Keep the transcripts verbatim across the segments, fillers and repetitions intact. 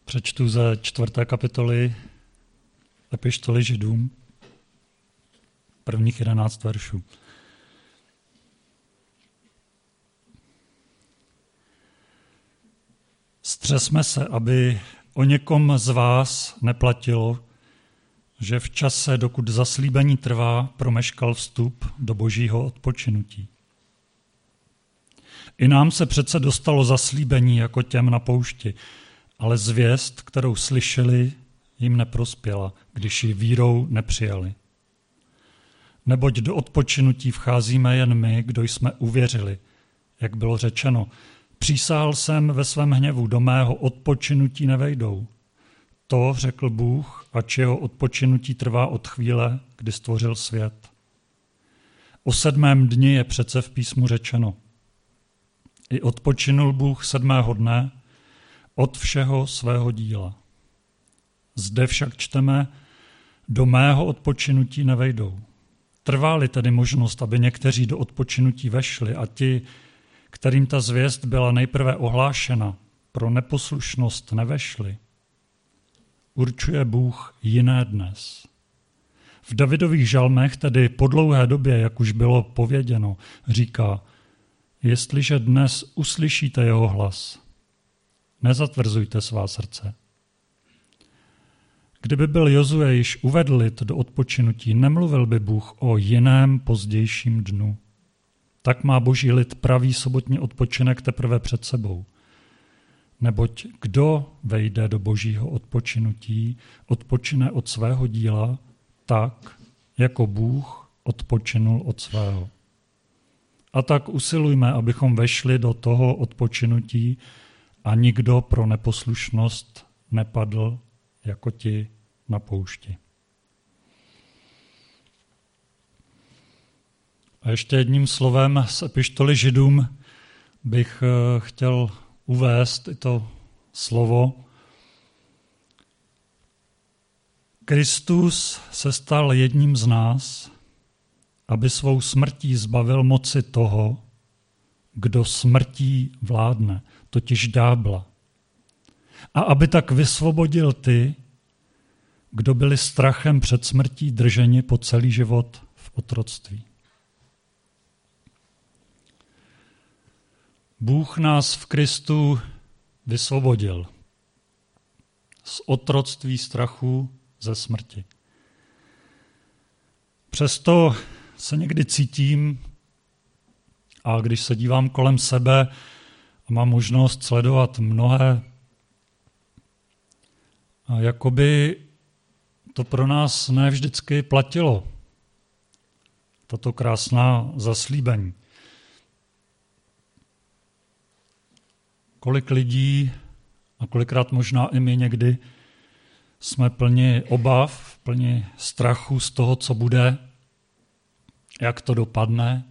Přečtu ze čtvrté kapitoly epištoly Židům, prvních jedenáct veršů. Střesme se, aby o někom z vás neplatilo, že v čase, dokud zaslíbení trvá, promeškal vstup do božího odpočinutí. I nám se přece dostalo zaslíbení jako těm na poušti, ale zvěst, kterou slyšeli, jim neprospěla, když ji vírou nepřijali. Neboť do odpočinutí vcházíme jen my, kdo jsme uvěřili, jak bylo řečeno. Přísahal jsem ve svém hněvu, do mého odpočinutí nevejdou. To řekl Bůh, ač jeho odpočinutí trvá od chvíle, kdy stvořil svět. O sedmém dni je přece v písmu řečeno. I odpočinul Bůh sedmého dne od všeho svého díla. Zde však čteme, do mého odpočinutí nevejdou. Trvá-li tedy možnost, aby někteří do odpočinutí vešli a ti, kterým ta zvěst byla nejprve ohlášena, pro neposlušnost nevešli, určuje Bůh jiné dnes. V Davidových žalmech, tedy po dlouhé době, jak už bylo pověděno, říká, jestliže dnes uslyšíte jeho hlas, nezatvrzujte svá srdce. Kdyby byl Jozue již uvedl lid do odpočinutí, nemluvil by Bůh o jiném pozdějším dnu. Tak má boží lid pravý sobotní odpočinek teprve před sebou. Neboť kdo vejde do božího odpočinutí, odpočine od svého díla tak, jako Bůh odpočinul od svého. A tak usilujme, abychom vešli do toho odpočinutí a nikdo pro neposlušnost nepadl jako ti na poušti. A ještě jedním slovem z epištoly Židům bych chtěl uvést i to slovo. Kristus se stal jedním z nás, aby svou smrtí zbavil moci toho, kdo smrtí vládne, totiž ďábla. A aby tak vysvobodil ty, kdo byli strachem před smrtí drženi po celý život v otroctví. Bůh nás v Kristu vysvobodil z otroctví strachu ze smrti. Přesto se někdy cítím, a když se dívám kolem sebe a mám možnost sledovat mnohé, jakoby to pro nás ne vždycky platilo, tato krásná zaslíbení. Kolik lidí, a kolikrát možná i my někdy, jsme plni obav, plni strachu z toho, co bude, jak to dopadne.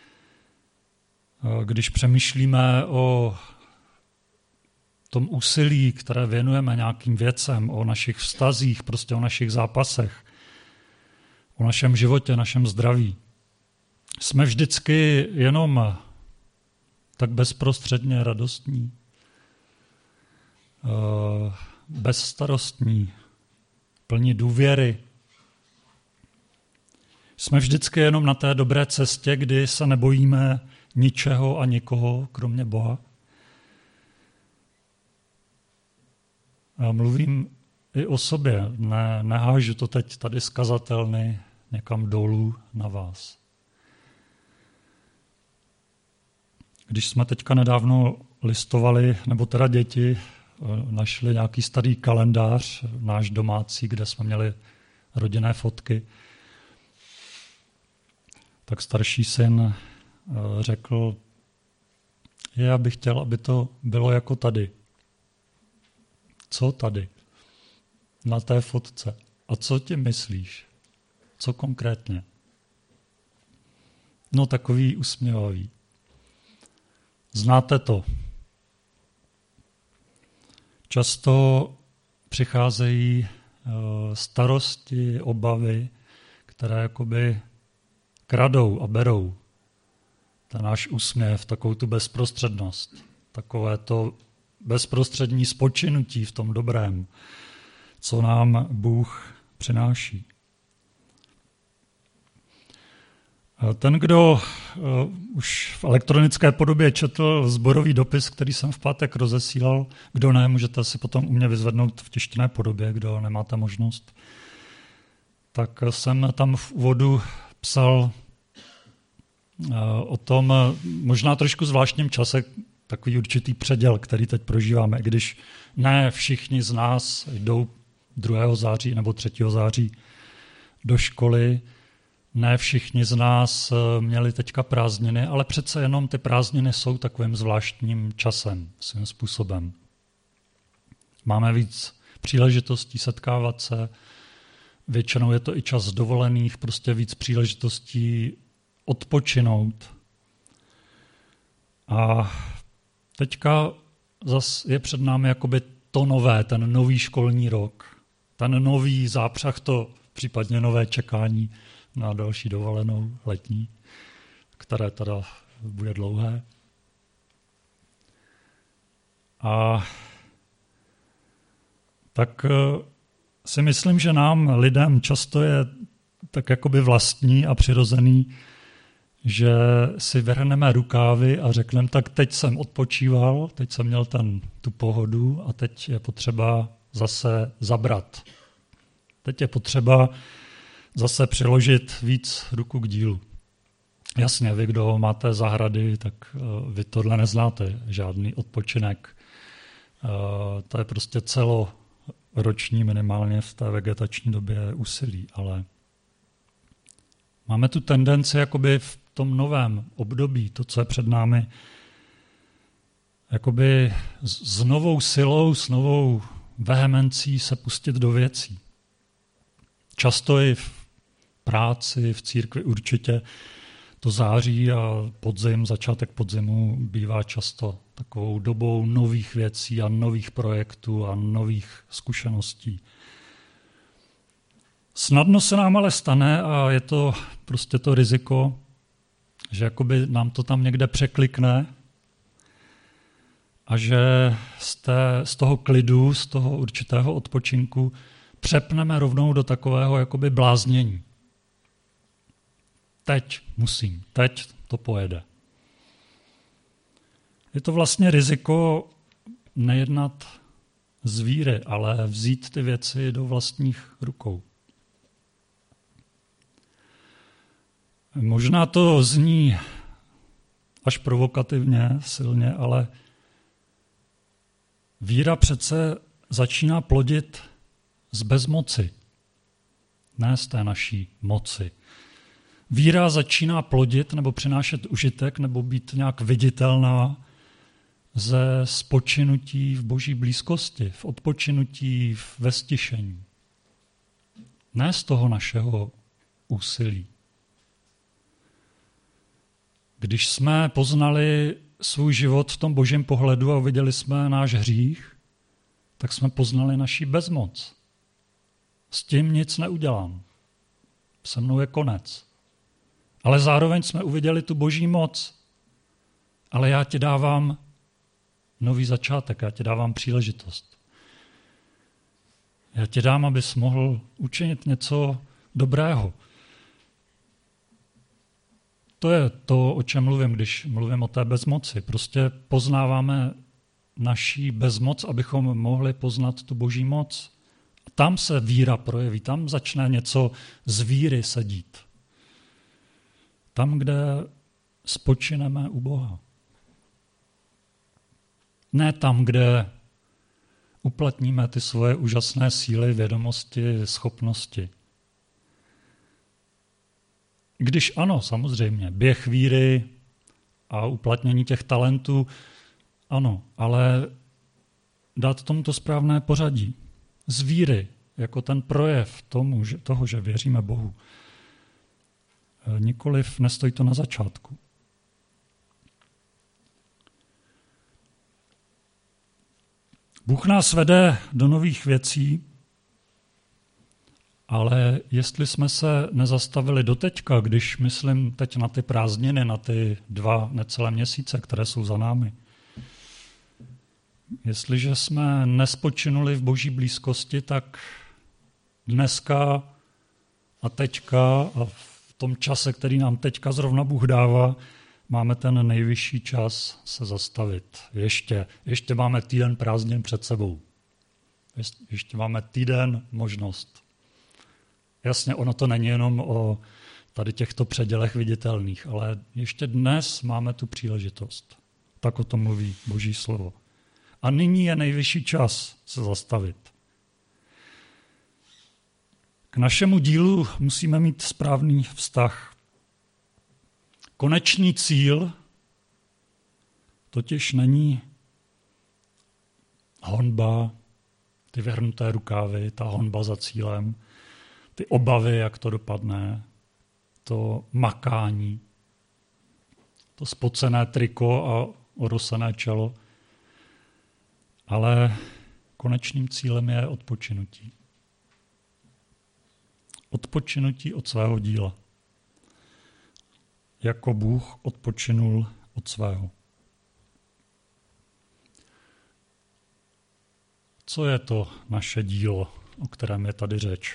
Když přemýšlíme o tom úsilí, které věnujeme nějakým věcem, o našich vztazích, prostě o našich zápasech, o našem životě, našem zdraví, jsme vždycky jenom tak bezprostředně radostní, bezstarostní, plní důvěry. Jsme vždycky jenom na té dobré cestě, kdy se nebojíme ničeho a nikoho, kromě Boha. Já mluvím i o sobě, ne, nehážu to teď tady z kazatelny někam dolů na vás. Když jsme teďka nedávno listovali, nebo teda děti, našli nějaký starý kalendář, náš domácí, kde jsme měli rodinné fotky, tak starší syn řekl, já bych chtěl, aby to bylo jako tady. Co tady? Na té fotce. A co ti myslíš? Co konkrétně? No takový usměvavý. Znáte to. Často přicházejí starosti, obavy, které jakoby kradou a berou ten náš úsměv, takovou tu bezprostřednost, takové to bezprostřední spočinutí v tom dobrém, co nám Bůh přináší. Ten, kdo uh, už v elektronické podobě četl sborový dopis, který jsem v pátek rozesílal, kdo ne, můžete si potom u mě vyzvednout v tištěné podobě, kdo nemáte možnost, tak jsem tam v úvodu psal uh, o tom možná trošku zvláštním čase, takový určitý předěl, který teď prožíváme, i když ne všichni z nás jdou druhého září nebo třetího září do školy, ne všichni z nás měli teďka prázdniny, ale přece jenom ty prázdniny jsou takovým zvláštním časem, svým způsobem. Máme víc příležitostí setkávat se, většinou je to i čas dovolených, prostě víc příležitostí odpočinout. A teďka zase je před námi jakoby to nové, ten nový školní rok, ten nový zápřah, to případně nové čekání na další dovolenou letní, které teda bude dlouhé. A tak si myslím, že nám, lidem, často je tak jakoby vlastní a přirozený, že si vrhneme rukávy a řekneme, tak teď jsem odpočíval, teď jsem měl ten, tu pohodu a teď je potřeba zase zabrat. Teď je potřeba zase přiložit víc ruku k dílu. Jasně, vy, kdo máte zahrady, tak vy tohle neznáte, žádný odpočinek. To je prostě celoroční, minimálně v té vegetační době úsilí, ale máme tu tendenci jakoby v tom novém období, to, co je před námi, jakoby s novou silou, s novou vehemencí se pustit do věcí. Často i v práci, v církvi určitě to září a podzim, začátek podzimu bývá často takovou dobou nových věcí a nových projektů a nových zkušeností. Snadno se nám ale stane a je to prostě to riziko, že jakoby nám to tam někde překlikne a že z, té, z toho klidu, z toho určitého odpočinku přepneme rovnou do takového jakoby bláznění. Teď musím, teď to pojede. Je to vlastně riziko nejednat z víry, ale vzít ty věci do vlastních rukou. Možná to zní až provokativně, silně, ale víra přece začíná plodit z bezmoci, ne z té naší moci. Víra začíná plodit nebo přinášet užitek nebo být nějak viditelná ze spočinutí v boží blízkosti, v odpočinutí, ve stišení. Ne z toho našeho úsilí. Když jsme poznali svůj život v tom božím pohledu a uviděli jsme náš hřích, tak jsme poznali naši bezmoc. S tím nic neudělám. Se mnou je konec. Ale zároveň jsme uviděli tu boží moc. Ale já ti dávám nový začátek, já ti dávám příležitost. Já ti dám, abys mohl učinit něco dobrého. To je to, o čem mluvím, když mluvím o té bezmoci. Prostě poznáváme naší bezmoc, abychom mohli poznat tu boží moc. Tam se víra projeví, tam začne něco z víry se dít. Tam, kde spočineme u Boha. Ne tam, kde uplatníme ty svoje úžasné síly, vědomosti, schopnosti. Když ano, samozřejmě, běh víry a uplatnění těch talentů, ano, ale dát tomu to správné pořadí. Z víry, jako ten projev tomu, že, toho, že věříme Bohu. Nikoliv nestojí to na začátku. Bůh nás vede do nových věcí, ale jestli jsme se nezastavili doteďka, když myslím teď na ty prázdniny, na ty dva necelé měsíce, které jsou za námi, Jestliže jsme nespočinuli v Boží blízkosti, tak dneska a teďka a v tom čase, který nám teďka zrovna Bůh dává, máme ten nejvyšší čas se zastavit. Ještě, ještě máme týden prázdnin před sebou. Ještě máme týden možnost. Jasně, ono to není jenom o tady těchto předělech viditelných, ale ještě dnes máme tu příležitost. Tak o tom mluví Boží slovo. A nyní je nejvyšší čas se zastavit. K našemu dílu musíme mít správný vztah. Konečný cíl totiž není honba, ty vyhrnuté rukávy, ta honba za cílem, ty obavy, jak to dopadne, to makání, to spocené triko a orosené čelo, ale konečným cílem je odpočinutí. Odpočinutí od svého díla. Jako Bůh odpočinul od svého. Co je to naše dílo, o kterém je tady řeč?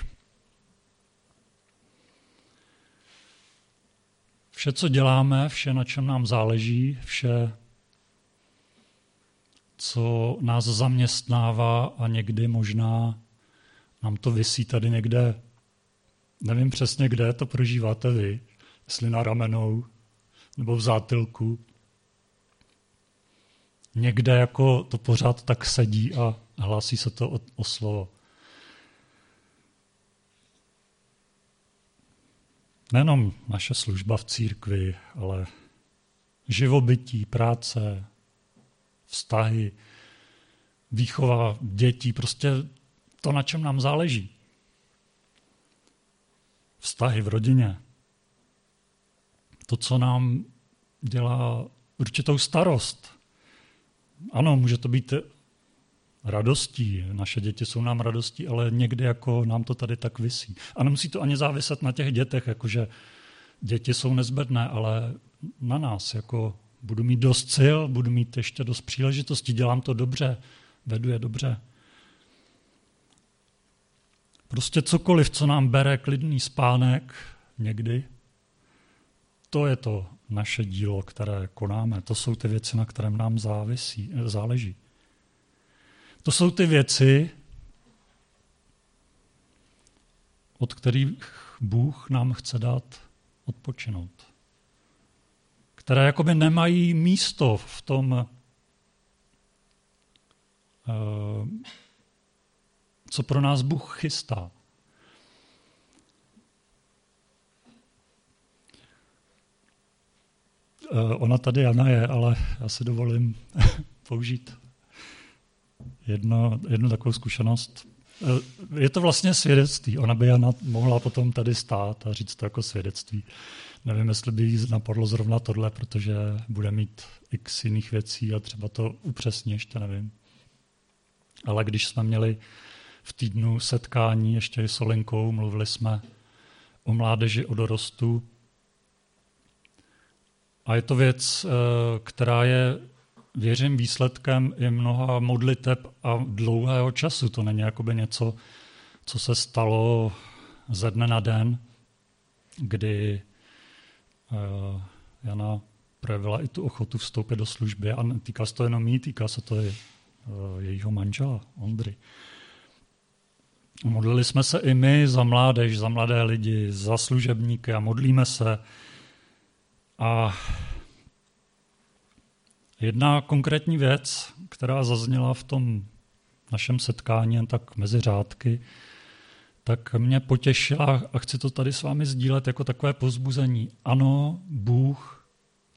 Vše, co děláme, vše, na čem nám záleží, vše, co nás zaměstnává a někdy možná nám to visí tady někde, nevím přesně, kde to prožíváte vy, jestli na ramenou nebo v zátylku. Někde jako to pořád tak sedí a hlásí se to o, o slovo. Nejenom naše služba v církvi, ale živobytí, práce, vztahy, výchova dětí, prostě to, na čem nám záleží. Vztahy v rodině. To, co nám dělá určitou starost. Ano, může to být radostí, naše děti jsou nám radostí, ale někdy jako nám to tady tak visí. A nemusí to ani záviset na těch dětech, jakože děti jsou nezbedné, ale na nás, jako budu mít dost sil, budu mít ještě dost příležitostí, dělám to dobře, vedu je dobře. Prostě cokoliv, co nám bere klidný spánek někdy, to je to naše dílo, které konáme. To jsou ty věci, na kterém nám závisí, záleží. To jsou ty věci, od kterých Bůh nám chce dát odpočinout. Které jakoby nemají místo v tom, co pro nás Bůh chystá. Ona tady Jana je, ale já si dovolím použít jedno, jednu takovou zkušenost. Je to vlastně svědectví. Ona by Jana mohla potom tady stát a říct to jako svědectví. Nevím, jestli by jí napadlo zrovna tohle, protože bude mít x jiných věcí a třeba to upřesní, ještě nevím. Ale když jsme měli v týdnu setkání ještě s Olinkou, mluvili jsme o mládeži, o dorostu. A je to věc, která je, věřím, výsledkem i mnoha modliteb a dlouhého času. To není jakoby něco, co se stalo ze dne na den, kdy Jana projevila i tu ochotu vstoupit do služby. A týká se to jenom jí, týká se to i jejího manžela, Ondry. Modlili jsme se i my za mládež, za mladé lidi, za služebníky a modlíme se. A jedna konkrétní věc, která zazněla v tom našem setkání, jen tak mezi řádky, tak mě potěšila a chci to tady s vámi sdílet jako takové povzbuzení. Ano, Bůh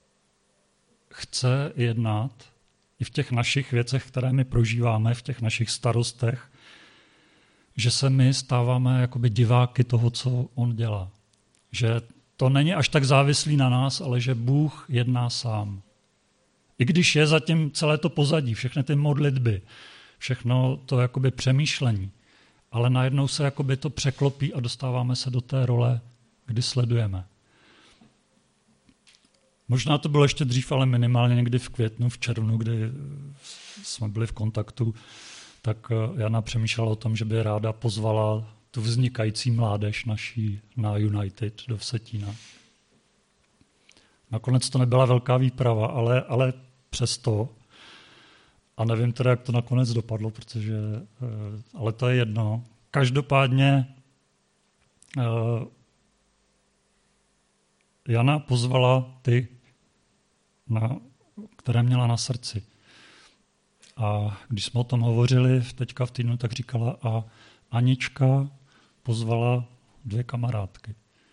chce jednat i v těch našich věcech, které my prožíváme, v těch našich starostech, že se my stáváme jakoby diváky toho, co on dělá. Že to není až tak závislý na nás, ale že Bůh jedná sám. I když je zatím celé to pozadí, všechny ty modlitby, všechno to jakoby přemýšlení, ale najednou se jakoby to překlopí a dostáváme se do té role, kdy sledujeme. Možná to bylo ještě dřív, ale minimálně někdy v květnu, v červnu, kdy jsme byli v kontaktu, tak Jana přemýšlela o tom, že by ráda pozvala tu vznikající mládež naší na United do Vsetína. Nakonec to nebyla velká výprava, ale, ale přesto, a nevím teda, jak to nakonec dopadlo, protože, ale to je jedno. Každopádně Jana pozvala ty, na, které měla na srdci. A když jsme o tom hovořili teďka v týdnu, tak říkala, a Anička pozvala dvě kamarádky.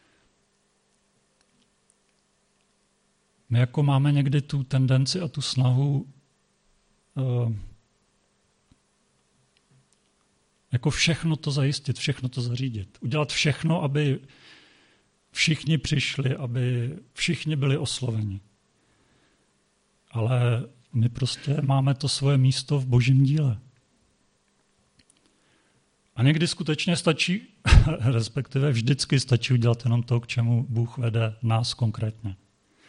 My jako máme někdy tu tendenci a tu snahu uh, jako všechno to zajistit, všechno to zařídit. Udělat všechno, aby všichni přišli, aby všichni byli osloveni. Ale my prostě máme to svoje místo v Božím díle. A někdy skutečně stačí, respektive vždycky stačí udělat jenom to, k čemu Bůh vede nás konkrétně.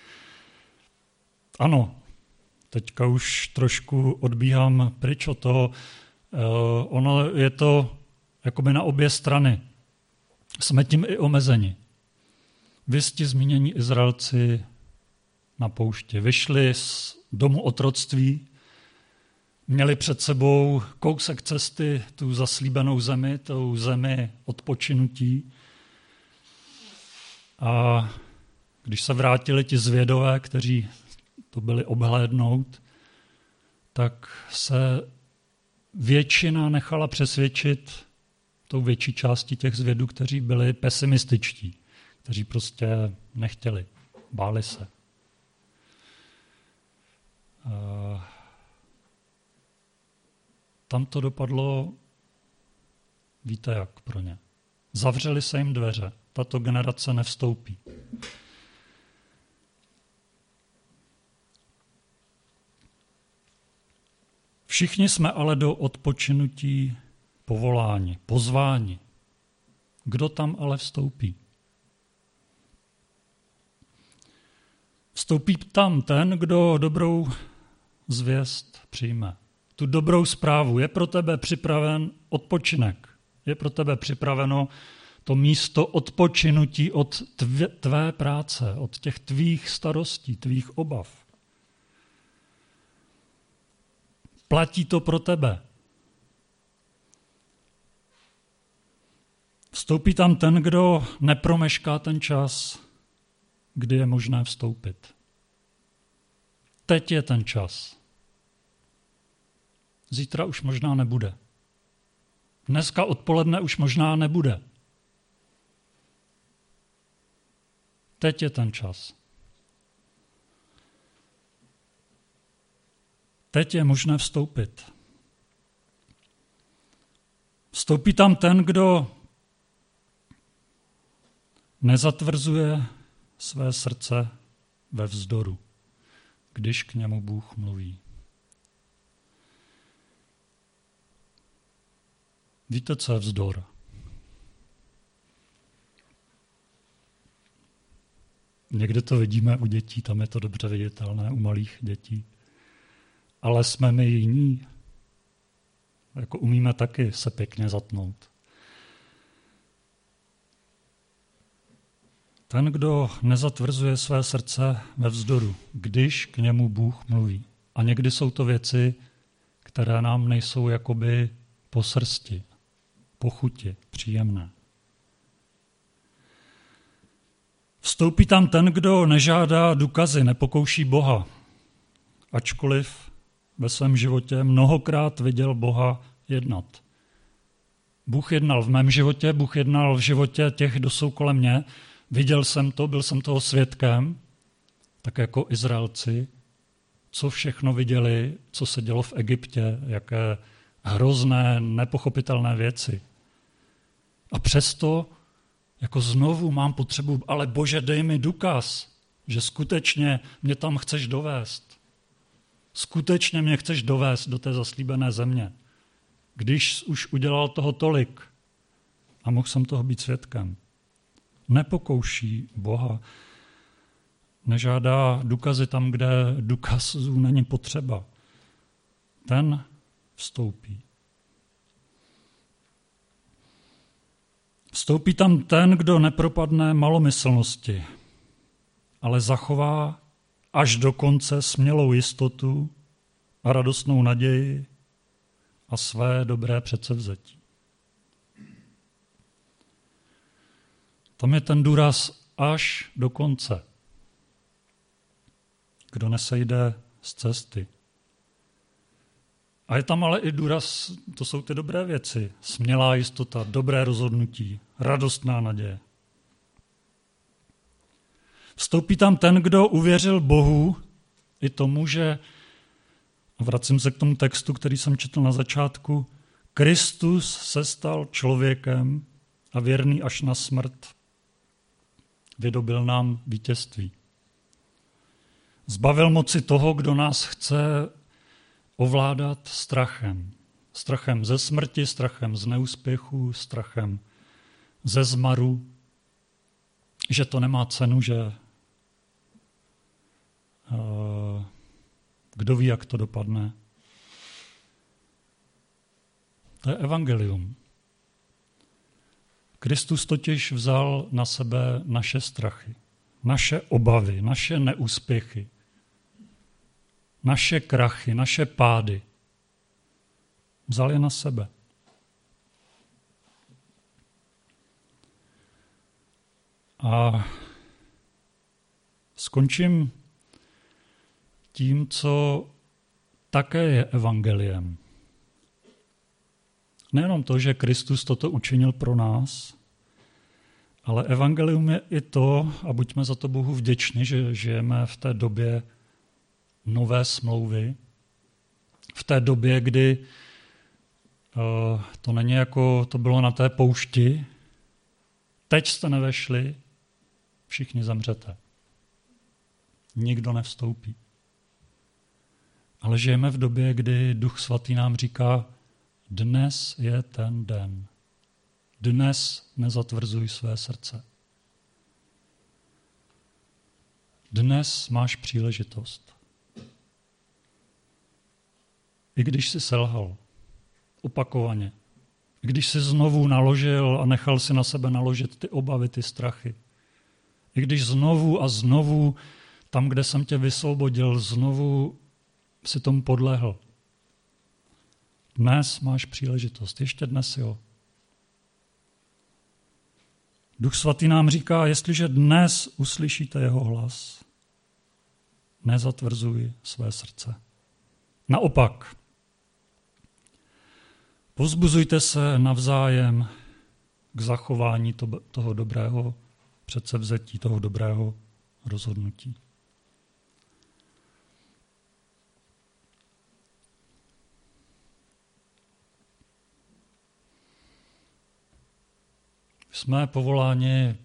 Ano, teďka už trošku odbíhám pryč od toho. Ono je to jakoby na obě strany. Jsme tím i omezeni. Visti zmínění Izraelci na poušti vyšli z domu otroctví, měli před sebou kousek cesty, tu zaslíbenou zemi, tou zemi odpočinutí. A když se vrátili ti zvědové, kteří to byli obhlédnout, tak se většina nechala přesvědčit tou větší částí těch zvědů, kteří byli pesimističtí, kteří prostě nechtěli, báli se. Tam to dopadlo, víte jak pro ně. Zavřeli se jim dveře, tato generace nevstoupí. Všichni jsme ale do odpočinutí povoláni, pozváni. Kdo tam ale vstoupí? Vstoupí tam ten, kdo dobrou zvěst přijme. Tu dobrou zprávu. Je pro tebe připraven odpočinek. Je pro tebe připraveno to místo odpočinutí od tvé, tvé práce, od těch tvých starostí, tvých obav. Platí to pro tebe. Vstoupí tam ten, kdo nepromešká ten čas, kdy je možné vstoupit. Teď je ten čas. Zítra už možná nebude. Dneska odpoledne už možná nebude. Teď je ten čas. Teď je možné vstoupit. Vstoupí tam ten, kdo nezatvrzuje své srdce ve vzdoru, když k němu Bůh mluví. Víte, co je vzdor? Někde to vidíme u dětí, tam je to dobře viditelné, u malých dětí. Ale jsme my jiní. Jako umíme taky se pěkně zatnout. Ten, kdo nezatvrzuje své srdce ve vzdoru, když k němu Bůh mluví. A někdy jsou to věci, které nám nejsou jakoby po srsti, po chuti, příjemné. Vstoupí tam ten, kdo nežádá důkazy, nepokouší Boha, ačkoliv ve svém životě mnohokrát viděl Boha jednat. Bůh jednal v mém životě, Bůh jednal v životě těch, kdo jsou kolem mě. Viděl jsem to, byl jsem toho svědkem, tak jako Izraelci, co všechno viděli, co se dělo v Egyptě, jaké hrozné, nepochopitelné věci. A přesto jako znovu mám potřebu, ale Bože, dej mi důkaz, že skutečně mě tam chceš dovést. Skutečně mě chceš dovést do té zaslíbené země. Když už udělal toho tolik a mohl jsem toho být svědkem. Nepokouší Boha. nežádá důkazy tam, kde důkazů není potřeba. Ten vstoupí. Vstoupí tam ten, kdo nepropadne malomyslnosti, ale zachová až do konce smělou jistotu a radostnou naději a své dobré předsevzetí. Tam je ten důraz až do konce. Kdo nesejde z cesty. A je tam ale i důraz, to jsou ty dobré věci. Smělá jistota, dobré rozhodnutí, radostná naděje. Vstoupí tam ten, kdo uvěřil Bohu i tomu, že, a vracím se k tomu textu, který jsem četl na začátku, Kristus se stal člověkem a věrný až na smrt vydobil nám vítězství. Zbavil moci toho, kdo nás chce ovládat strachem. Strachem ze smrti, strachem z neúspěchu, strachem ze zmaru, že to nemá cenu, že uh, kdo ví, jak to dopadne. To je evangelium. Kristus totiž vzal na sebe naše strachy, naše obavy, naše neúspěchy, naše krachy, naše pády. Vzal je na sebe. A skončím tím, co také je evangeliem. Nejenom to, že Kristus toto učinil pro nás, ale evangelium je i to, a buďme za to Bohu vděční, že žijeme v té době nové smlouvy, v té době, kdy uh, to není jako to bylo na té poušti, teď jste nevešli, všichni zemřete. Nikdo nevstoupí. Ale žijeme v době, kdy Duch Svatý nám říká, dnes je ten den. Dnes nezatvrzuj své srdce. Dnes máš příležitost. I když jsi selhal, opakovaně, i když jsi znovu naložil a nechal si na sebe naložit ty obavy, ty strachy, i když znovu a znovu, tam, kde jsem tě vysvobodil, znovu si tomu podlehl. Dnes máš příležitost, ještě dnes jo. Duch Svatý nám říká, jestliže dnes uslyšíte jeho hlas, nezatvrzuj své srdce. Naopak, povzbuzujte se navzájem k zachování toho dobrého předsevzetí, toho dobrého rozhodnutí. Jsme povoláni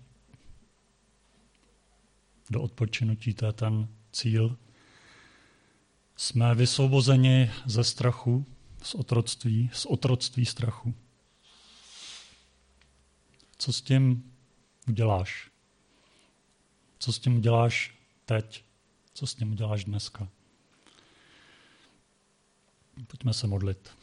do odpočinutí, to je ten cíl. Jsme vysvobozeni ze strachu, z otroctví, z otroctví strachu. Co s tím uděláš? Co s tím uděláš teď? Co s tím uděláš dneska? Pojďme se modlit.